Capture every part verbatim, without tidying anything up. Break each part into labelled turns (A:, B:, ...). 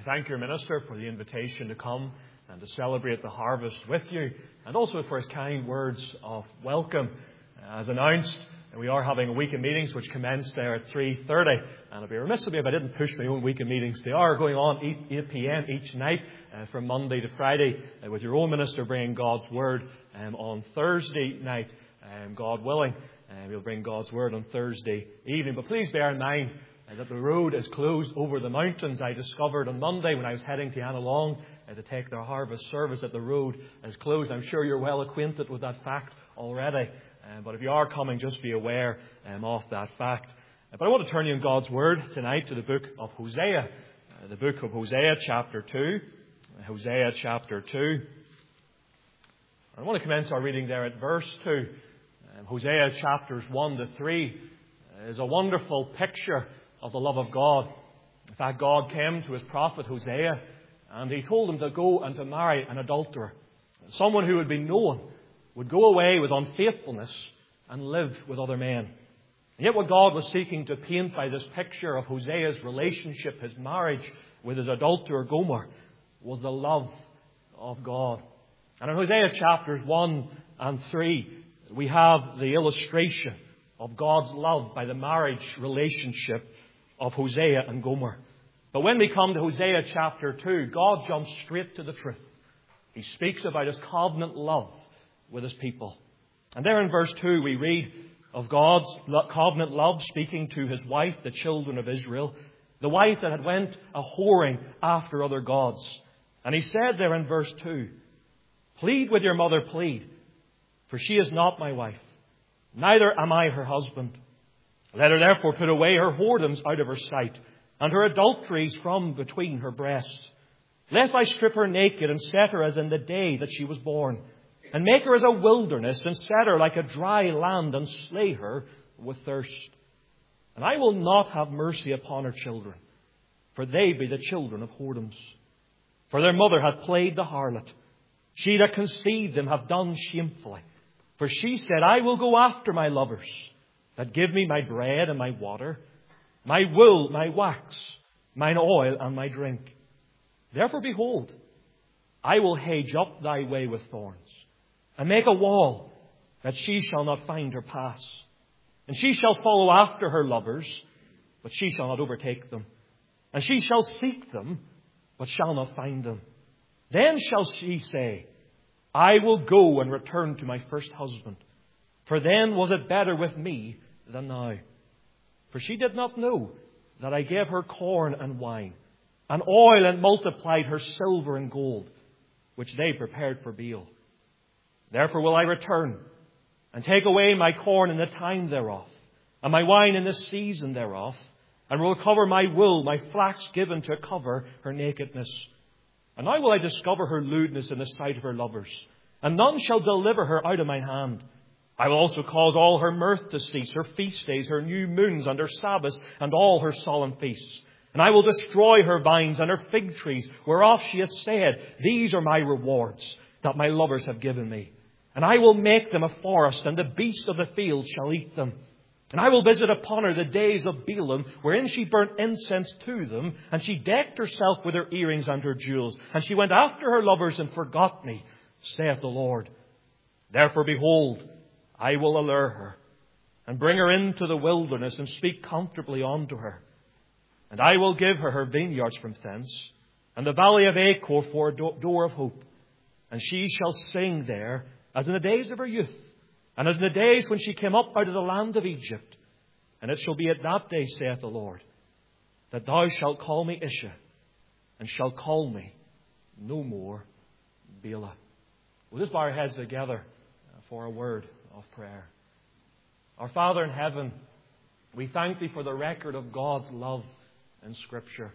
A: thank your minister for the invitation to come and to celebrate the harvest with you, and also for his kind words of welcome. As announced, we are having a week of meetings which commence there at three thirty, and it'd be remiss of me if I didn't push my own week of meetings. They are going on eight p.m. each night uh, from Monday to Friday, uh, with your own minister bringing God's Word um, on Thursday night, um, God willing. Uh, we'll bring God's Word on Thursday evening. But please bear in mind uh, that the road is closed over the mountains. I discovered on Monday when I was heading to Annalong uh, to take their harvest service that the road is closed. I'm sure you're well acquainted with that fact already. Um, but if you are coming, just be aware um, of that fact. Uh, but I want to turn you in God's Word tonight to the book of Hosea. Uh, the book of Hosea, chapter two. Uh, Hosea, chapter two. I want to commence our reading there at verse two. Um, Hosea, chapters one to three, uh, is a wonderful picture of the love of God. In fact, God came to his prophet Hosea, and he told him to go and to marry an adulterer. Someone who would be known would go away with unfaithfulness and live with other men. And yet what God was seeking to paint by this picture of Hosea's relationship, his marriage with his adulterer Gomer, was the love of God. And in Hosea chapters one and three, we have the illustration of God's love by the marriage relationship of Hosea and Gomer. But when we come to Hosea chapter two, God jumps straight to the truth. He speaks about his covenant love with his people. And there in verse two we read of God's covenant love speaking to his wife, the children of Israel, the wife that had went a whoring after other gods. And he said there in verse two, "Plead with your mother, plead, for she is not my wife, neither am I her husband. Let her therefore put away her whoredoms out of her sight, and her adulteries from between her breasts. Lest I strip her naked and set her as in the day that she was born, and make her as a wilderness, and set her like a dry land, and slay her with thirst. And I will not have mercy upon her children, for they be the children of whoredoms. For their mother hath played the harlot. She that conceived them hath done shamefully. For she said, I will go after my lovers, that give me my bread and my water, my wool, my wax, mine oil, and my drink. Therefore, behold, I will hedge up thy way with thorns, and make a wall, that she shall not find her pass. And she shall follow after her lovers, but she shall not overtake them. And she shall seek them, but shall not find them. Then shall she say, I will go and return to my first husband, for then was it better with me than now. For she did not know that I gave her corn and wine, and oil, and multiplied her silver and gold, which they prepared for Baal. Therefore will I return, and take away my corn in the time thereof, and my wine in the season thereof, and will cover my wool, my flax given to cover her nakedness. And now will I discover her lewdness in the sight of her lovers, and none shall deliver her out of my hand. I will also cause all her mirth to cease, her feast days, her new moons, and her Sabbaths, and all her solemn feasts. And I will destroy her vines and her fig trees, whereof she hath said, These are my rewards that my lovers have given me. And I will make them a forest, and the beasts of the field shall eat them. And I will visit upon her the days of Balaam, wherein she burnt incense to them, and she decked herself with her earrings and her jewels. And she went after her lovers and forgot me, saith the Lord. Therefore, behold, I will allure her, and bring her into the wilderness, and speak comfortably unto her. And I will give her her vineyards from thence, and the valley of Achor for a door of hope. And she shall sing there, as in the days of her youth, and as in the days when she came up out of the land of Egypt. And it shall be at that day, saith the Lord, that thou shalt call me Isha, and shalt call me no more Bela. We'll just bow our heads together for a word of prayer. Our Father in heaven, we thank Thee for the record of God's love in Scripture.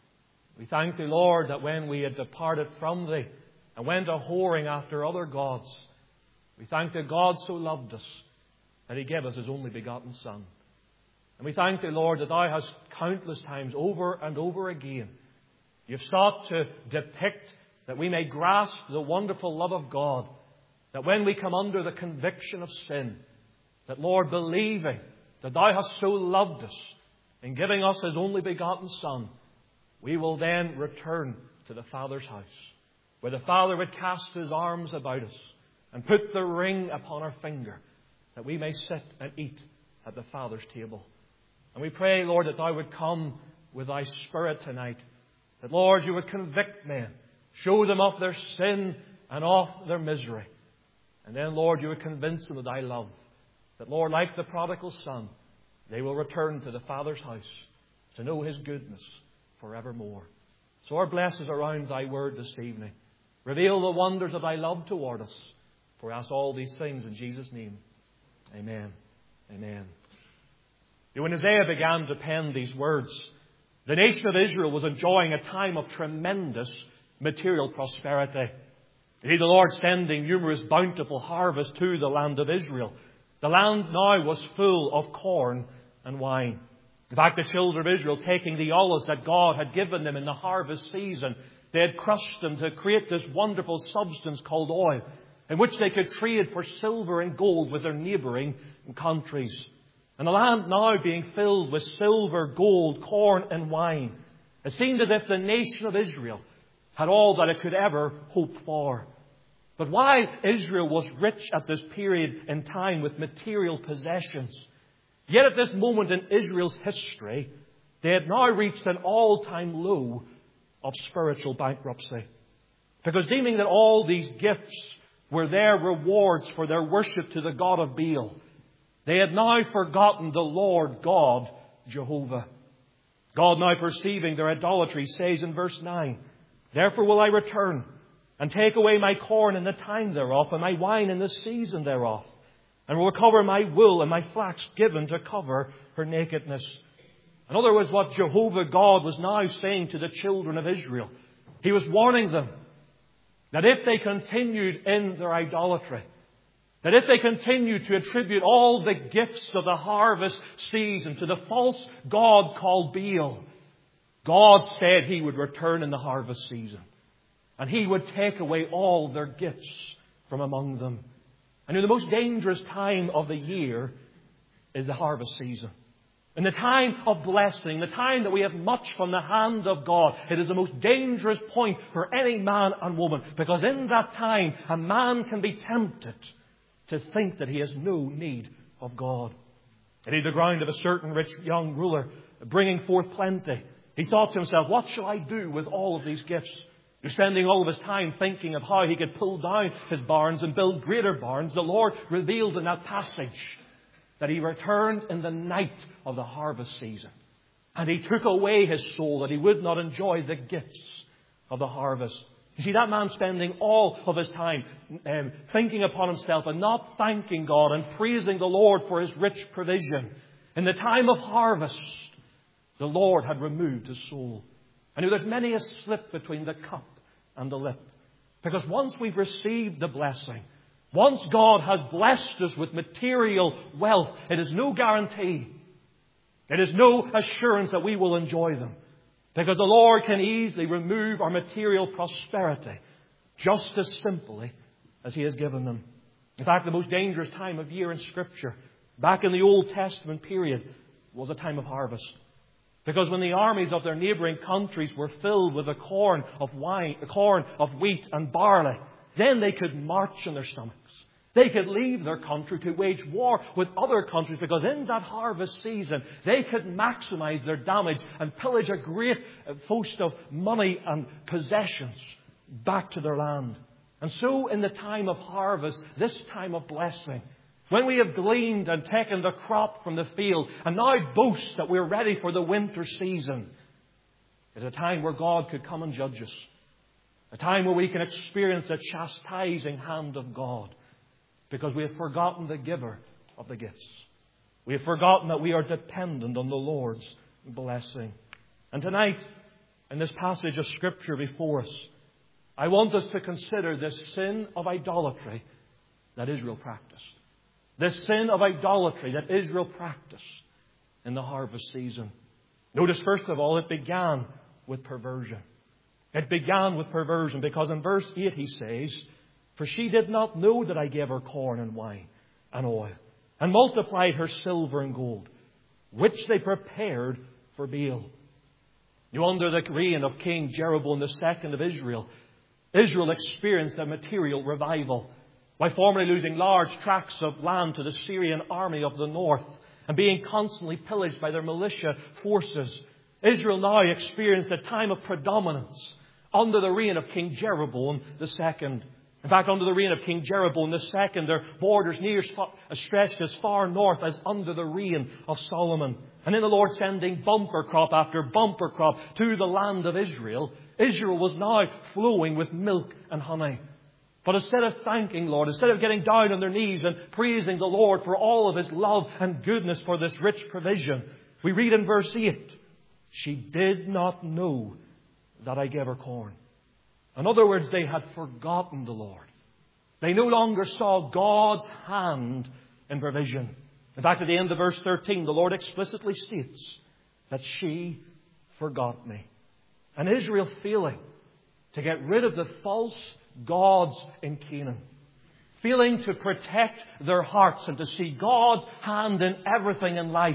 A: We thank Thee, Lord, that when we had departed from Thee and went a whoring after other gods, we thank that God so loved us that He gave us His only begotten Son. And we thank Thee, Lord, that Thou hast countless times over and over again, You've sought to depict that we may grasp the wonderful love of God, that when we come under the conviction of sin, that, Lord, believing that Thou hast so loved us in giving us His only begotten Son, we will then return to the Father's house, where the Father would cast His arms about us and put the ring upon our finger, that we may sit and eat at the Father's table. And we pray, Lord, that Thou would come with Thy Spirit tonight, that, Lord, You would convict men, show them of their sin and of their misery. And then, Lord, You would convince them of Thy love, that, Lord, like the prodigal son, they will return to the Father's house to know His goodness forevermore. So our blessings around Thy word this evening. Reveal the wonders of Thy love toward us. For us all these things in Jesus' name. Amen. Amen. When Isaiah began to pen these words, the nation of Israel was enjoying a time of tremendous material prosperity. Indeed, the Lord sending numerous bountiful harvests to the land of Israel. The land now was full of corn and wine. In fact, the children of Israel, taking the olives that God had given them in the harvest season, they had crushed them to create this wonderful substance called oil, in which they could trade for silver and gold with their neighbouring countries. And the land now being filled with silver, gold, corn and wine, it seemed as if the nation of Israel had all that it could ever hope for. But while Israel was rich at this period in time with material possessions, yet at this moment in Israel's history, they had now reached an all-time low of spiritual bankruptcy. Because deeming that all these gifts were their rewards for their worship to the god of Baal, they had now forgotten the Lord God, Jehovah. God, now perceiving their idolatry, says in verse nine, "Therefore will I return, and take away my corn in the time thereof, and my wine in the season thereof, and will recover my wool and my flax given to cover her nakedness." In other words, what Jehovah God was now saying to the children of Israel, He was warning them that if they continued in their idolatry, that if they continued to attribute all the gifts of the harvest season to the false god called Baal, God said He would return in the harvest season, and He would take away all their gifts from among them. And the most dangerous time of the year is the harvest season. In the time of blessing, the time that we have much from the hand of God, it is the most dangerous point for any man and woman. Because in that time, a man can be tempted to think that he has no need of God. Indeed, the ground of a certain rich young ruler, bringing forth plenty, he thought to himself, what shall I do with all of these gifts? He's spending all of his time thinking of how he could pull down his barns and build greater barns. The Lord revealed in that passage that He returned in the night of the harvest season. And He took away his soul, that he would not enjoy the gifts of the harvest. You see, that man spending all of his time um, thinking upon himself and not thanking God and praising the Lord for His rich provision. In the time of harvest, the Lord had removed his soul. And there's many a slip between the cup and the lip. Because once we've received the blessing, once God has blessed us with material wealth, it is no guarantee. It is no assurance that we will enjoy them. Because the Lord can easily remove our material prosperity just as simply as He has given them. In fact, the most dangerous time of year in Scripture, back in the Old Testament period, was a time of harvest. Because when the armies of their neighbouring countries were filled with the corn of wine, the corn of wheat and barley, then they could march on their stomachs. They could leave their country to wage war with other countries, because in that harvest season they could maximize their damage and pillage a great host of money and possessions back to their land. And so in the time of harvest, this time of blessing, when we have gleaned and taken the crop from the field and now boast that we're ready for the winter season, is a time where God could come and judge us. A time where we can experience the chastising hand of God, because we have forgotten the giver of the gifts. We have forgotten that we are dependent on the Lord's blessing. And tonight, in this passage of Scripture before us, I want us to consider this sin of idolatry that Israel practiced. This sin of idolatry that Israel practiced in the harvest season. Notice, first of all, it began with perversion. It began with perversion, because in verse eight he says, "For she did not know that I gave her corn and wine and oil, and multiplied her silver and gold, which they prepared for Baal." You know, under the reign of King Jeroboam the second of Israel, Israel experienced a material revival by formerly losing large tracts of land to the Syrian army of the north and being constantly pillaged by their militia forces. Israel now experienced a time of predominance under the reign of King Jeroboam the second. In fact, under the reign of King Jeroboam the second, their borders near stretched as far north as under the reign of Solomon. And in the Lord sending bumper crop after bumper crop to the land of Israel, Israel was now flowing with milk and honey. But instead of thanking Lord, instead of getting down on their knees and praising the Lord for all of His love and goodness for this rich provision, we read in verse eight, she did not know that I gave her corn. In other words, they had forgotten the Lord. They no longer saw God's hand in provision. In fact, at the end of verse thirteen, the Lord explicitly states that she forgot me. And Israel failing to get rid of the false gods in Canaan, failing to protect their hearts and to see God's hand in everything in life.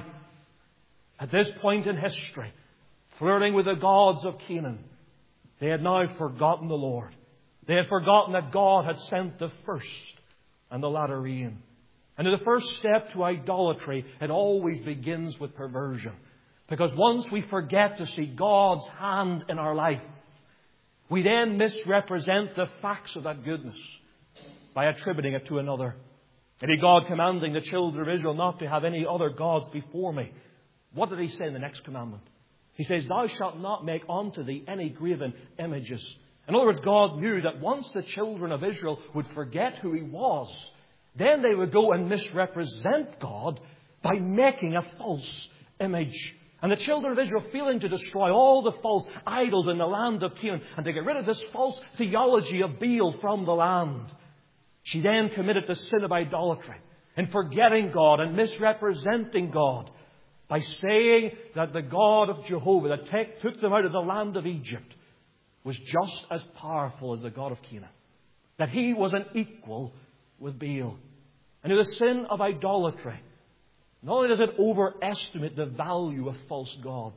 A: At this point in history, flirting with the gods of Canaan, they had now forgotten the Lord. They had forgotten that God had sent the first and the latter rain. And the first step to idolatry, it always begins with perversion. Because once we forget to see God's hand in our life, we then misrepresent the facts of that goodness by attributing it to another. Indeed, God commanding the children of Israel not to have any other gods before me. What did He say in the next commandment? He says, thou shalt not make unto thee any graven images. In other words, God knew that once the children of Israel would forget who He was, then they would go and misrepresent God by making a false image. And the children of Israel, failing to destroy all the false idols in the land of Canaan and to get rid of this false theology of Baal from the land, she then committed the sin of idolatry in forgetting God and misrepresenting God by saying that the God of Jehovah that take, took them out of the land of Egypt was just as powerful as the God of Canaan. That He was an equal with Baal. And in the sin of idolatry, not only does it overestimate the value of false gods,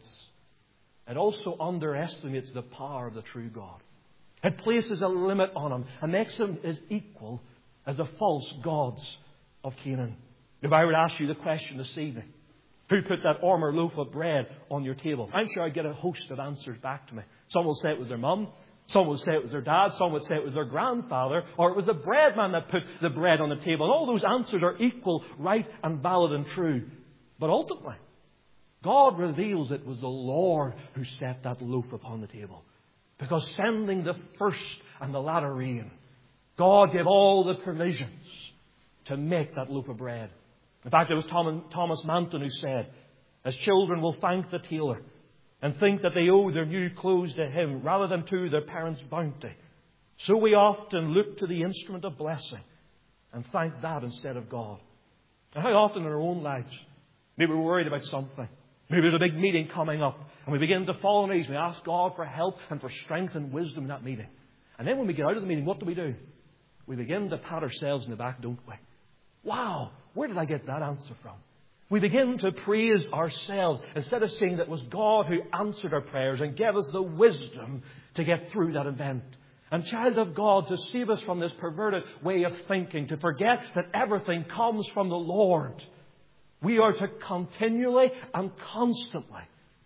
A: it also underestimates the power of the true God. It places a limit on Him and makes Him as equal as the false gods of Canaan. If I were to ask you the question this evening, who put that armour loaf of bread on your table? I'm sure I'd get a host of answers back to me. Some will say it was their mum. Some would say it was their dad. Some would say it was their grandfather. Or it was the bread man that put the bread on the table. And all those answers are equal, right and valid and true. But ultimately, God reveals it was the Lord who set that loaf upon the table. Because sending the first and the latter rain, God gave all the provisions to make that loaf of bread. In fact, it was Thomas Manton who said, as children will thank the tailor and think that they owe their new clothes to him rather than to their parents' bounty, so we often look to the instrument of blessing and thank that instead of God. And how often in our own lives, maybe we're worried about something. Maybe there's a big meeting coming up and we begin to fall on our knees and we ask God for help and for strength and wisdom in that meeting. And then when we get out of the meeting, what do we do? We begin to pat ourselves in the back, don't we? Wow, where did I get that answer from? We begin to praise ourselves instead of saying that it was God who answered our prayers and gave us the wisdom to get through that event. And child of God, to save us from this perverted way of thinking, to forget that everything comes from the Lord, we are to continually and constantly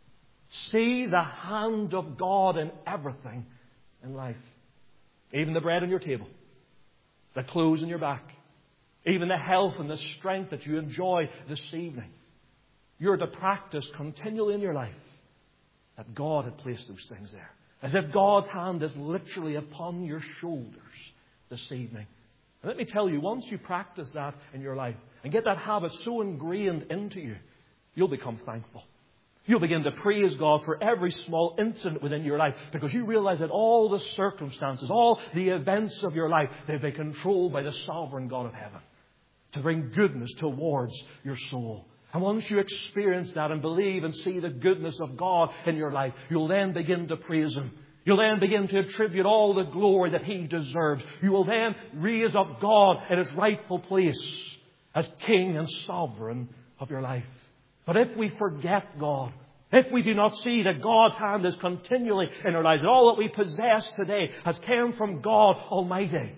A: see the hand of God in everything in life. Even the bread on your table, the clothes on your back, even the health and the strength that you enjoy this evening. You're to practice continually in your life that God had placed those things there. As if God's hand is literally upon your shoulders this evening. And let me tell you, once you practice that in your life and get that habit so ingrained into you, you'll become thankful. You'll begin to praise God for every small incident within your life because you realize that all the circumstances, all the events of your life, they've been controlled by the sovereign God of heaven to bring goodness towards your soul. And once you experience that and believe and see the goodness of God in your life, you'll then begin to praise Him. You'll then begin to attribute all the glory that He deserves. You will then raise up God in His rightful place as King and Sovereign of your life. But if we forget God, if we do not see that God's hand is continually in our lives, that all that we possess today has come from God Almighty,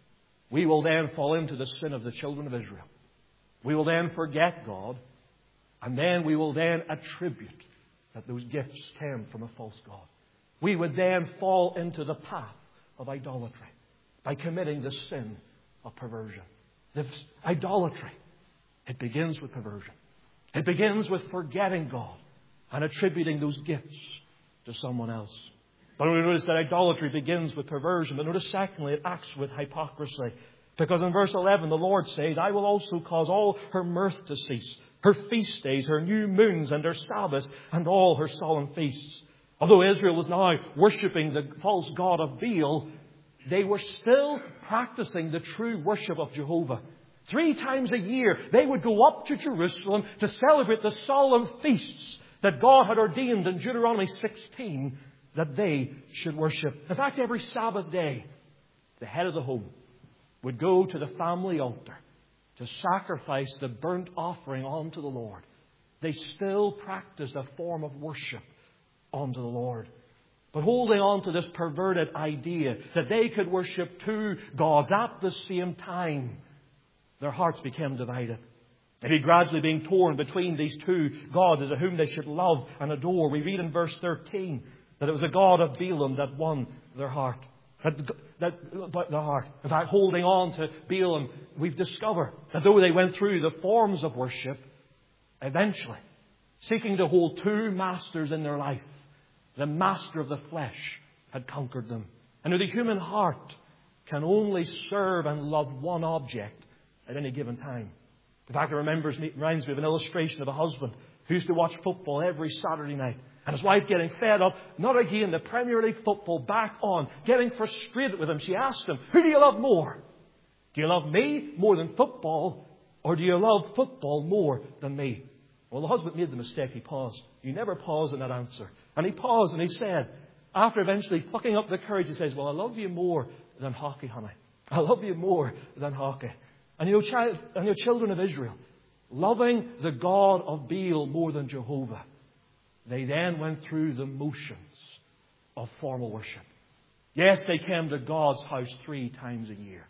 A: we will then fall into the sin of the children of Israel. We will then forget God, and then we will then attribute that those gifts came from a false God. We would then fall into the path of idolatry by committing the sin of perversion. This idolatry, it begins with perversion. It begins with forgetting God and attributing those gifts to someone else. But we notice that idolatry begins with perversion. But notice secondly, it acts with hypocrisy. Because in verse eleven, the Lord says, I will also cause all her mirth to cease, her feast days, her new moons, and her Sabbaths, and all her solemn feasts. Although Israel was now worshipping the false god of Baal, they were still practicing the true worship of Jehovah. Three times a year, they would go up to Jerusalem to celebrate the solemn feasts that God had ordained in Deuteronomy sixteen that they should worship. In fact, every Sabbath day, the head of the home would go to the family altar to sacrifice the burnt offering unto the Lord. They still practiced a form of worship unto the Lord. But holding on to this perverted idea that they could worship two gods at the same time, their hearts became divided. They be gradually being torn between these two gods as to whom they should love and adore. We read in verse thirteen that it was the god of Balaam that won their heart. That, that, that the heart. In fact, holding on to Balaam, we've discovered that though they went through the forms of worship, eventually, seeking to hold two masters in their life, the master of the flesh had conquered them. And the human heart can only serve and love one object at any given time. In fact, it remembers, it reminds me of an illustration of a husband who used to watch football every Saturday night. And his wife getting fed up, not again the Premier League football back on, getting frustrated with him. She asked him, who do you love more? Do you love me more than football? Or do you love football more than me? Well, the husband made the mistake. He paused. You never pause in that answer. And he paused and he said, after eventually plucking up the courage, he says, well, I love you more than hockey, honey. I love you more than hockey. And you know, child, and you children of Israel, loving the God of Baal more than Jehovah, they then went through the motions of formal worship. Yes, they came to God's house three times a year.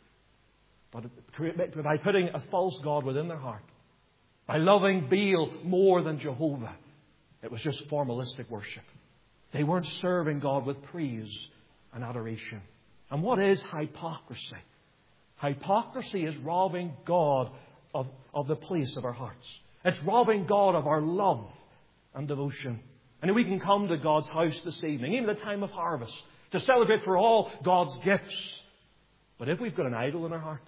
A: But by putting a false god within their heart, by loving Baal more than Jehovah, it was just formalistic worship. They weren't serving God with praise and adoration. And what is hypocrisy? Hypocrisy is robbing God of, of the place of our hearts. It's robbing God of our love and devotion. And we can come to God's house this evening, even the time of harvest, to celebrate for all God's gifts. But if we've got an idol in our hearts,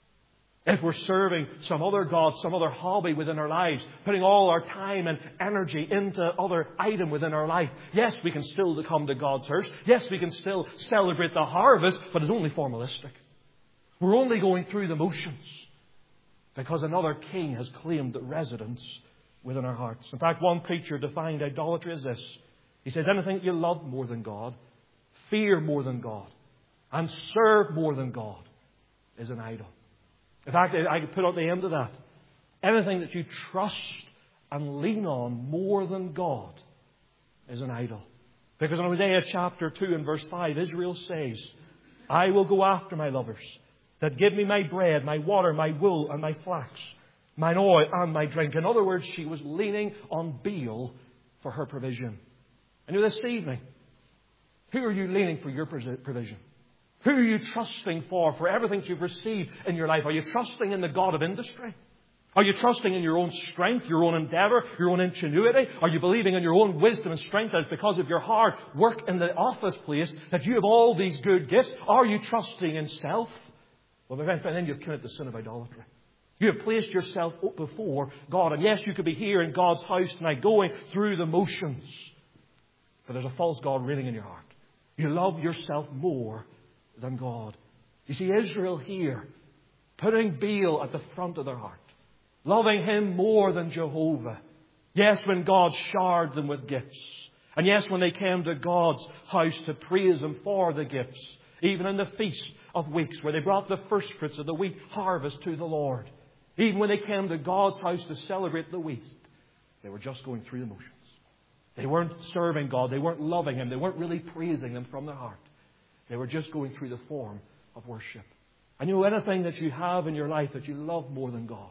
A: if we're serving some other god, some other hobby within our lives, putting all our time and energy into other item within our life, yes, we can still come to God's house. Yes, we can still celebrate the harvest, but it's only formalistic. We're only going through the motions because another king has claimed residence within our hearts. In fact, one preacher defined idolatry as this. He says, anything you love more than God, fear more than God, and serve more than God is an idol. In fact, I could put at the end of that, anything that you trust and lean on more than God is an idol. Because in Hosea chapter two and verse five, Israel says, I will go after my lovers that give me my bread, my water, my wool, and my flax, mine oil and my drink. In other words, she was leaning on Baal for her provision. And this evening, who are you leaning for your provision? Who are you trusting for, for everything that you've received in your life? Are you trusting in the God of industry? Are you trusting in your own strength, your own endeavour, your own ingenuity? Are you believing in your own wisdom and strength that it's because of your hard work in the office place that you have all these good gifts? Are you trusting in self? Well, my friend, then you've committed the sin of idolatry. You have placed yourself up before God. And yes, you could be here in God's house tonight going through the motions. But there's a false God reigning in your heart. You love yourself more than God. You see, Israel here, putting Baal at the front of their heart, loving him more than Jehovah. Yes, when God showered them with gifts. And yes, when they came to God's house to praise Him for the gifts. Even in the Feast of Weeks, where they brought the first fruits of the wheat harvest to the Lord. Even when they came to God's house to celebrate the wheat, they were just going through the motions. They weren't serving God. They weren't loving Him. They weren't really praising Him from their heart. They were just going through the form of worship. And you know, anything that you have in your life that you love more than God,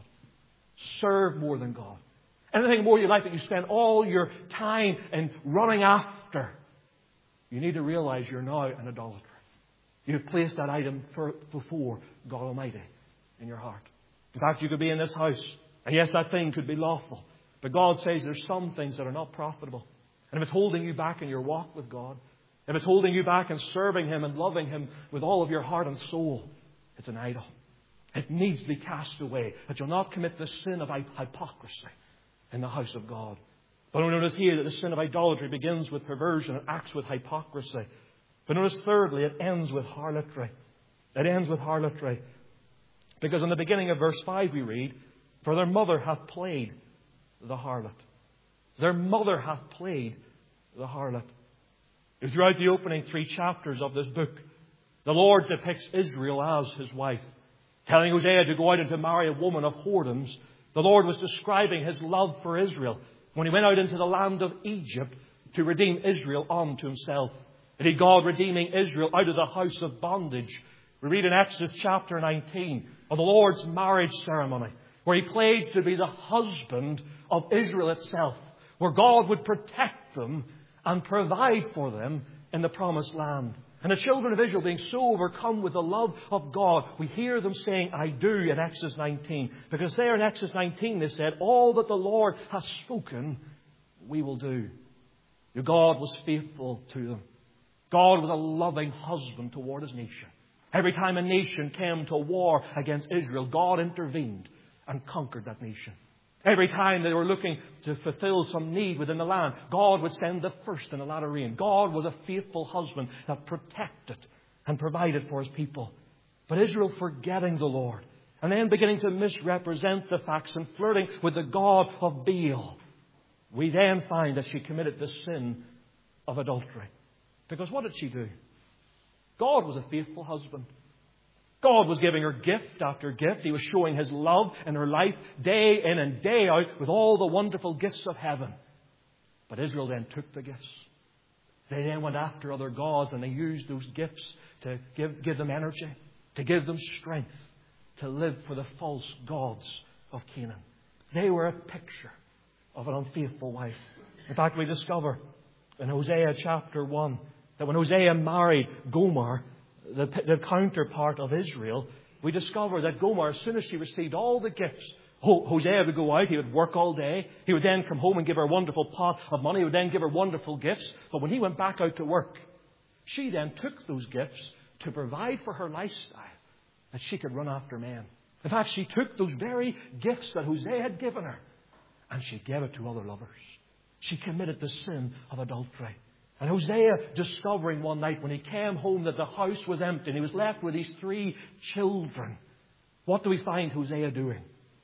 A: serve more than God, anything more in your life that you spend all your time in running after, you need to realize you're now an idolater. You've placed that item for, before God Almighty in your heart. In fact, you could be in this house, and yes, that thing could be lawful. But God says there's some things that are not profitable. And if it's holding you back in your walk with God, if it's holding you back in serving Him and loving Him with all of your heart and soul, it's an idol. It needs to be cast away, that you'll not commit the sin of hypocrisy in the house of God. But notice here that the sin of idolatry begins with perversion and acts with hypocrisy. But notice thirdly, it ends with harlotry. It ends with harlotry. Because in the beginning of verse five we read, "For their mother hath played the harlot." Their mother hath played the harlot. Throughout the opening three chapters of this book, the Lord depicts Israel as His wife. Telling Hosea to go out and to marry a woman of whoredoms, the Lord was describing His love for Israel when He went out into the land of Egypt to redeem Israel unto Himself. Indeed, God redeeming Israel out of the house of bondage. We read in Exodus chapter nineteen of the Lord's marriage ceremony, where He pledged to be the husband of Israel itself, where God would protect them and provide for them in the promised land. And the children of Israel being so overcome with the love of God, we hear them saying, "I do," in Exodus nineteen. Because there in Exodus nineteen they said, "All that the Lord has spoken, we will do." God was faithful to them. God was a loving husband toward His nation. Every time a nation came to war against Israel, God intervened and conquered that nation. Every time they were looking to fulfill some need within the land, God would send the first in the latter rain. God was a faithful husband that protected and provided for His people. But Israel forgetting the Lord and then beginning to misrepresent the facts and flirting with the god of Baal, we then find that she committed the sin of adultery. Because what did she do? God was a faithful husband. God was giving her gift after gift. He was showing His love in her life day in and day out with all the wonderful gifts of heaven. But Israel then took the gifts. They then went after other gods and they used those gifts to give, give them energy, to give them strength, to live for the false gods of Canaan. They were a picture of an unfaithful wife. In fact, we discover in Hosea chapter one that when Hosea married Gomer, the, the counterpart of Israel, we discover that Gomer, as soon as she received all the gifts, Hosea would go out, he would work all day, he would then come home and give her a wonderful pot of money, he would then give her wonderful gifts. But when he went back out to work, she then took those gifts to provide for her lifestyle, that she could run after men. In fact, she took those very gifts that Hosea had given her, and she gave it to other lovers. She committed the sin of adultery. And Hosea, discovering one night when he came home that the house was empty and he was left with these three children, what do we find Hosea doing?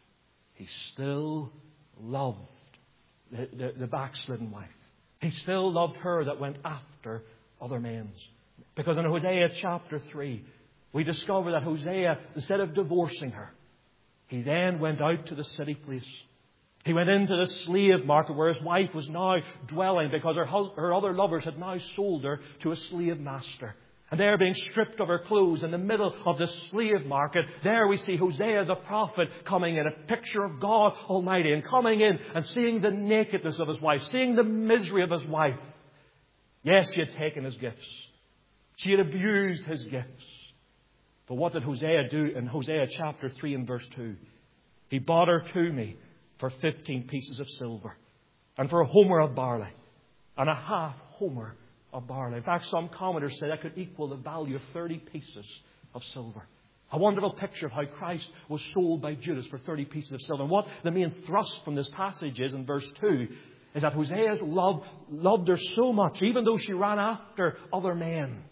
A: He still loved the, the, the backslidden wife. He still loved her that went after other men. Because in Hosea chapter three, we discover that Hosea, instead of divorcing her, he then went out to the city place. He went into the slave market where his wife was now dwelling because her, hus- her other lovers had now sold her to a slave master. And there, being stripped of her clothes in the middle of the slave market, there we see Hosea the prophet coming in, a picture of God Almighty, and coming in and seeing the nakedness of his wife, seeing the misery of his wife. Yes, she had taken his gifts. She had abused his gifts. But what did Hosea do in Hosea chapter three and verse two? He bought her to me for fifteen pieces of silver, and for a homer of barley, and a half homer of barley. In fact, some commentators say that could equal the value of thirty pieces of silver. A wonderful picture of how Christ was sold by Judas for thirty pieces of silver. And what the main thrust from this passage is in verse two is that Hosea's love loved her so much, even though she ran after other men,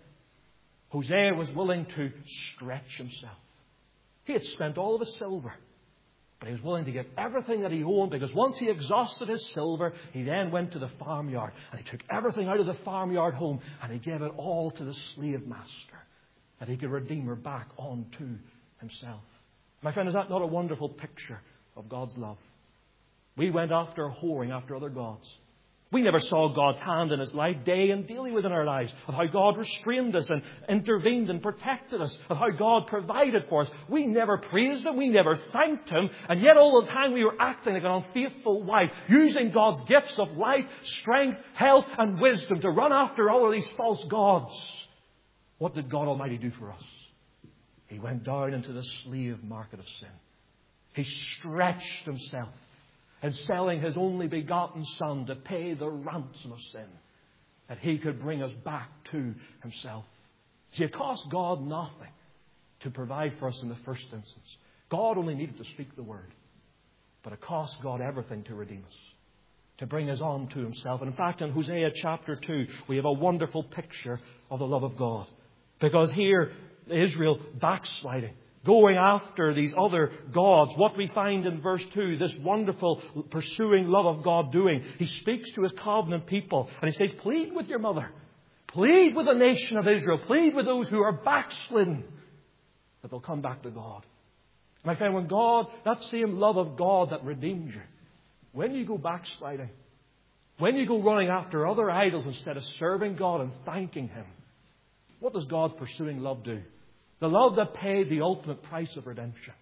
A: Hosea was willing to stretch himself. He had spent all of his silver, but he was willing to give everything that he owned, because once he exhausted his silver, he then went to the farmyard and he took everything out of the farmyard home and he gave it all to the slave master, that he could redeem her back onto himself. My friend, is that not a wonderful picture of God's love? We went after whoring after other gods. We never saw God's hand in His life day and daily within our lives, of how God restrained us and intervened and protected us, of how God provided for us. We never praised Him, we never thanked Him, and yet all the time we were acting like an unfaithful wife, using God's gifts of life, strength, health and wisdom to run after all of these false gods. What did God Almighty do for us? He went down into the slave market of sin. He stretched Himself in selling His only begotten Son to pay the ransom of sin, that He could bring us back to Himself. See, it cost God nothing to provide for us in the first instance. God only needed to speak the word. But it cost God everything to redeem us, to bring us on to Himself. And in fact, in Hosea chapter two, we have a wonderful picture of the love of God. Because here, Israel backsliding, going after these other gods. What we find in verse two, this wonderful pursuing love of God doing. He speaks to His covenant people and He says, plead with your mother. Plead with the nation of Israel. Plead with those who are backslidden, that they'll come back to God. My friend, when God, that same love of God that redeems you, when you go backsliding, when you go running after other idols instead of serving God and thanking Him, what does God's pursuing love do? The love that paid the ultimate price of redemption.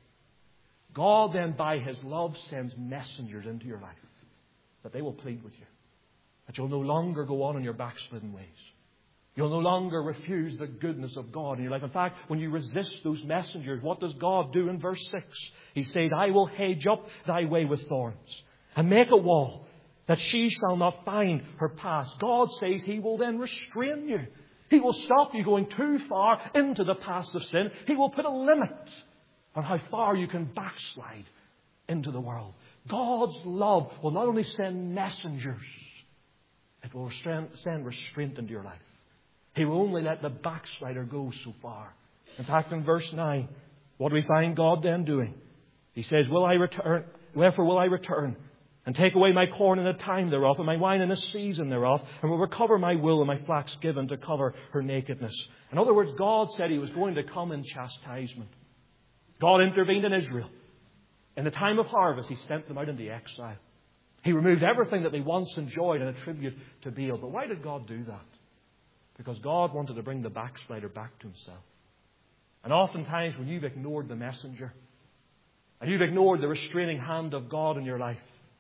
A: God then, by His love, sends messengers into your life that they will plead with you. That you'll no longer go on in your backslidden ways. You'll no longer refuse the goodness of God in your life. In fact, when you resist those messengers, what does God do in verse six? He says, I will hedge up thy way with thorns and make a wall that she shall not find her path. God says He will then restrain you. He will stop you going too far into the paths of sin. He will put a limit on how far you can backslide into the world. God's love will not only send messengers, it will send restraint into your life. He will only let the backslider go so far. In fact, in verse nine, what do we find God then doing? He says, Will I return? Wherefore will I return? And take away my corn in the time thereof, and my wine in the season thereof, and will recover my wool and my flax given to cover her nakedness. In other words, God said He was going to come in chastisement. God intervened in Israel. In the time of harvest, He sent them out into exile. He removed everything that they once enjoyed and attributed to Baal. But why did God do that? Because God wanted to bring the backslider back to Himself. And oftentimes when you've ignored the messenger, and you've ignored the restraining hand of God in your life,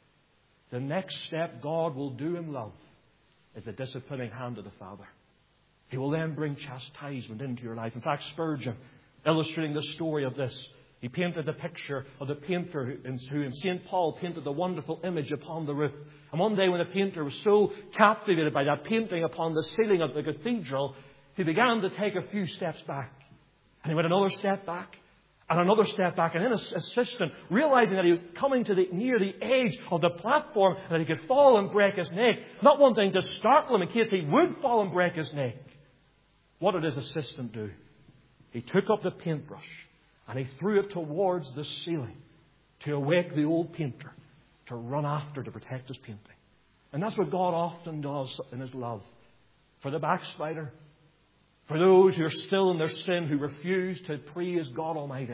A: the next step God will do in love is the disciplining hand of the Father. He will then bring chastisement into your life. In fact, Spurgeon, illustrating the story of this, he painted the picture of the painter who in Saint Paul painted the wonderful image upon the roof. And one day when the painter was so captivated by that painting upon the ceiling of the cathedral, he began to take a few steps back. And he went another step back. And another step back, and then his assistant, realizing that he was coming to the near the edge of the platform and that he could fall and break his neck, not wanting to startle him in case he would fall and break his neck, what did his assistant do? He took up the paintbrush and he threw it towards the ceiling to awake the old painter to run after to protect his painting. And that's what God often does in His love. For the backslider, for those who are still in their sin, who refuse to praise God Almighty,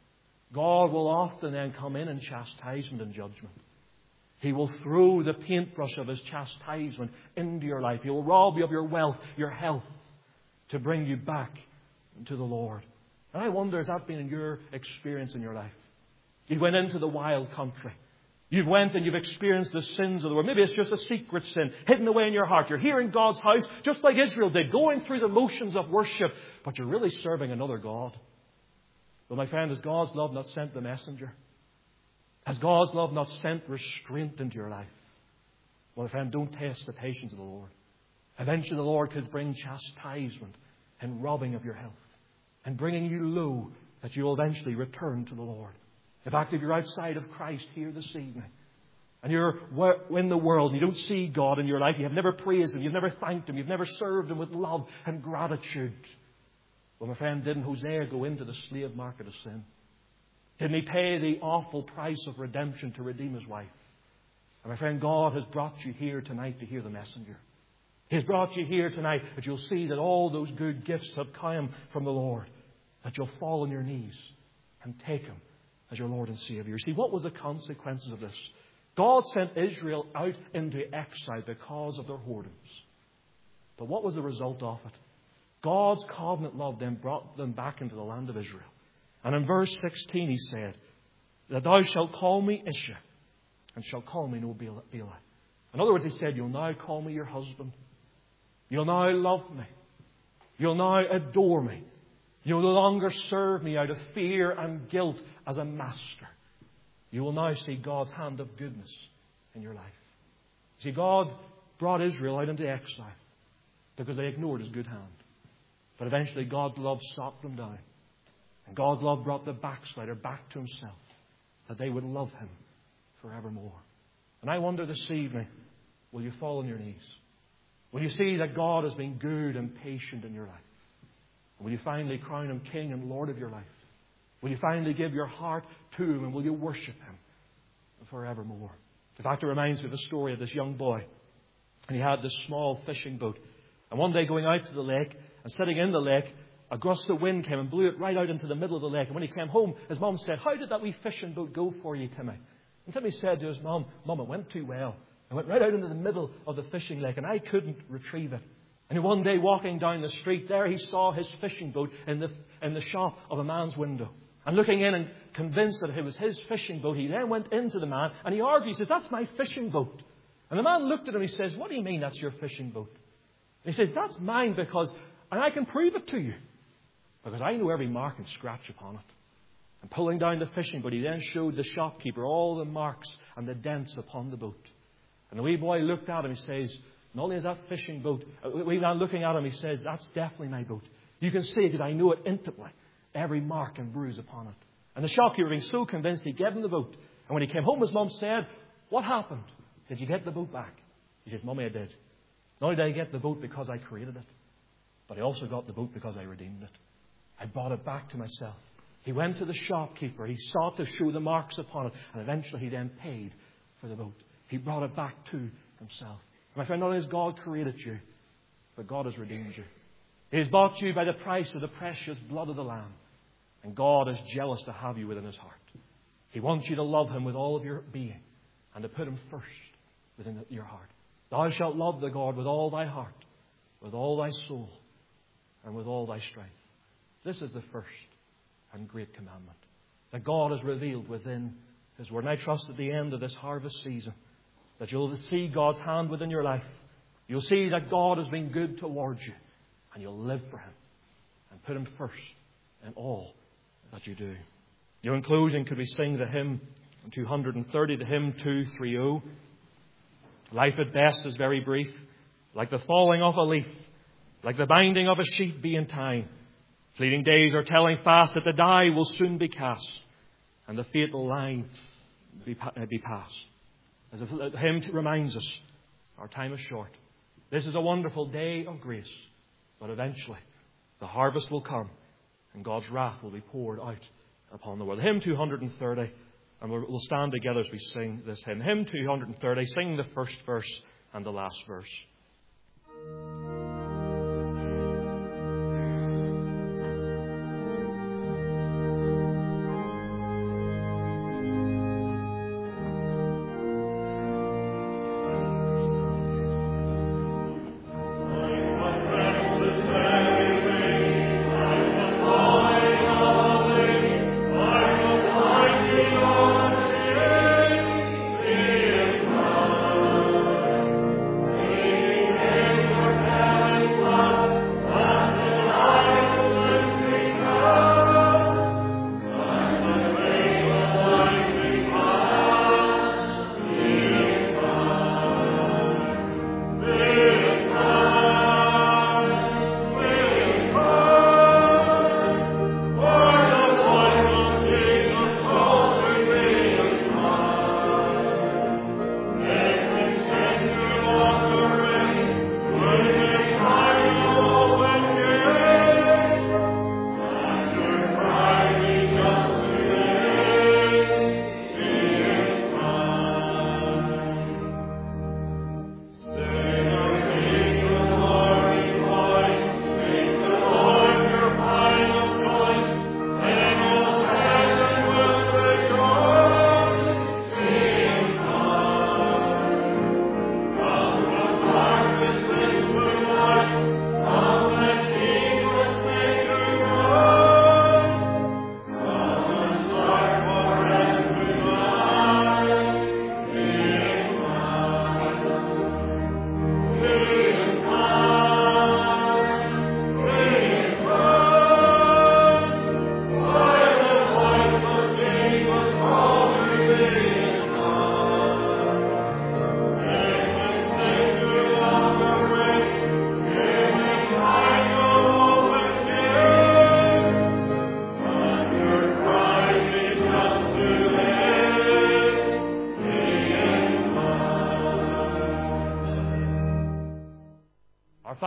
A: God will often then come in in chastisement and judgment. He will throw the paintbrush of His chastisement into your life. He will rob you of your wealth, your health, to bring you back to the Lord. And I wonder, has that been in your experience in your life? You went into the wild country. You've went and you've experienced the sins of the world. Maybe it's just a secret sin hidden away in your heart. You're here in God's house, just like Israel did, going through the motions of worship, but you're really serving another God. Well, my friend, has God's love not sent the messenger? Has God's love not sent restraint into your life? Well, my friend, don't test the patience of the Lord. Eventually the Lord could bring chastisement and robbing of your health and bringing you low, that you will eventually return to the Lord. In fact, if you're outside of Christ here this evening, and you're in the world and you don't see God in your life, you have never praised Him, you've never thanked Him, you've never served Him with love and gratitude. Well, my friend, didn't Hosea go into the slave market of sin? Didn't he pay the awful price of redemption to redeem his wife? And my friend, God has brought you here tonight to hear the messenger. He has brought you here tonight that you'll see that all those good gifts have come from the Lord. That you'll fall on your knees and take Him as your Lord and Savior. See, what was the consequences of this? God sent Israel out into exile because of their whoredoms. But what was the result of it? God's covenant love then brought them back into the land of Israel. And in verse sixteen he said, that thou shalt call me Isha, and shalt call me no Bela. In other words, he said, you'll now call me your husband. You'll now love me. You'll now adore me. You'll no longer serve me out of fear and guilt as a master. You will now see God's hand of goodness in your life. See, God brought Israel out into exile because they ignored His good hand. But eventually God's love sought them down. And God's love brought the backslider back to Himself, that they would love Him forevermore. And I wonder this evening, will you fall on your knees? Will you see that God has been good and patient in your life? And will you finally crown Him King and Lord of your life? Will you finally give your heart to Him, and will you worship Him forevermore? In fact, it reminds me of the story of this young boy. And he had this small fishing boat. And one day going out to the lake and sitting in the lake, a gust of wind came and blew it right out into the middle of the lake. And when he came home, his mum said, how did that wee fishing boat go for you, Timmy? And Timmy said to his mum, Mum, it went too well. I went right out into the middle of the fishing lake and I couldn't retrieve it. And one day walking down the street, there he saw his fishing boat in the, in the shop of a man's window. And looking in and convinced that it was his fishing boat, he then went into the man and he argued, he says, that's my fishing boat. And the man looked at him and he says, what do you mean that's your fishing boat? And he says, that's mine because, and I can prove it to you, because I know every mark and scratch upon it. And pulling down the fishing boat, he then showed the shopkeeper all the marks and the dents upon the boat. And the wee boy looked at him, he says, not only is that fishing boat, the wee man looking at him, he says, that's definitely my boat. You can see it because I know it intimately. Every mark and bruise upon it. And the shopkeeper, being so convinced, he gave him the boat. And when he came home, his mum said, what happened? Did you get the boat back? He says, Mummy, I did. Not only did I get the boat because I created it, but I also got the boat because I redeemed it. I brought it back to myself. He went to the shopkeeper. He sought to show the marks upon it. And eventually he then paid for the boat. He brought it back to himself. My friend, not only has God created you, but God has redeemed you. He has bought you by the price of the precious blood of the Lamb. And God is jealous to have you within His heart. He wants you to love Him with all of your being and to put Him first within your heart. Thou shalt love the God with all thy heart, with all thy soul, and with all thy strength. This is the first and great commandment that God has revealed within His Word. And I trust at the end of this harvest season that you'll see God's hand within your life. You'll see that God has been good towards you. And you'll live for Him and put Him first in all that you do. You know, in closing, could we sing the hymn two thirty, the hymn two thirty? Life at best is very brief, like the falling of a leaf, like the binding of a sheet be in time. Fleeting days are telling fast that the die will soon be cast, and the fatal line be, be passed. As the hymn reminds us, our time is short. This is a wonderful day of grace. But eventually, the harvest will come and God's wrath will be poured out upon the world. Hymn two thirty, and we'll stand together as we sing this hymn. Hymn two thirty, sing the first verse and the last verse.
B: Amen.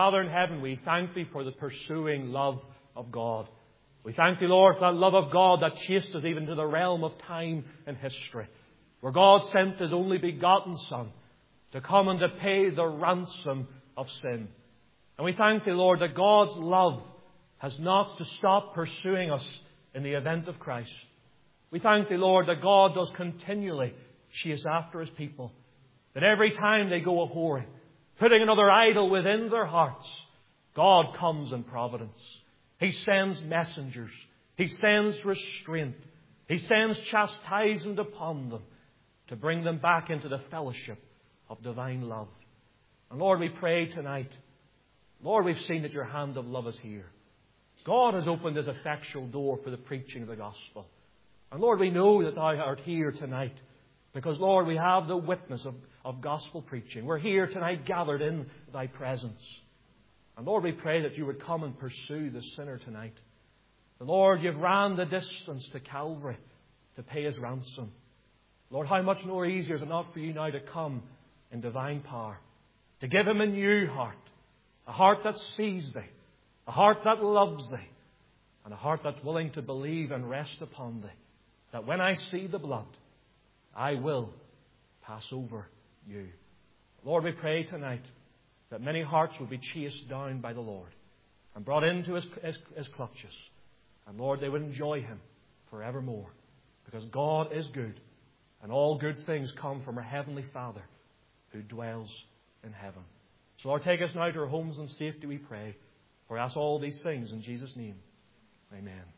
A: Father in heaven, we thank Thee for the pursuing love of God. We thank Thee, Lord, for that love of God that chased us even to the realm of time and history, where God sent His only begotten Son to come and to pay the ransom of sin. And we thank Thee, Lord, that God's love has not to stop pursuing us in the event of Christ. We thank Thee, Lord, that God does continually chase after His people, that every time they go a-whoring, putting another idol within their hearts, God comes in providence. He sends messengers. He sends restraint. He sends chastisement upon them to bring them back into the fellowship of divine love. And Lord, we pray tonight, Lord, we've seen that Your hand of love is here. God has opened His effectual door for the preaching of the gospel. And Lord, we know that Thou art here tonight because, Lord, we have the witness of, of gospel preaching. We're here tonight gathered in Thy presence. And Lord, we pray that You would come and pursue the sinner tonight. The Lord, You've ran the distance to Calvary to pay His ransom. Lord, how much more easier is it not for You now to come in divine power, to give Him a new heart, a heart that sees Thee, a heart that loves Thee, and a heart that's willing to believe and rest upon Thee, that when I see the blood, I will pass over You. Lord, we pray tonight that many hearts will be chased down by the Lord and brought into His, His, His clutches. And Lord, they would enjoy Him forevermore, because God is good, and all good things come from our Heavenly Father who dwells in heaven. So Lord, take us now to our homes in safety, we pray. For us all these things in Jesus' name. Amen.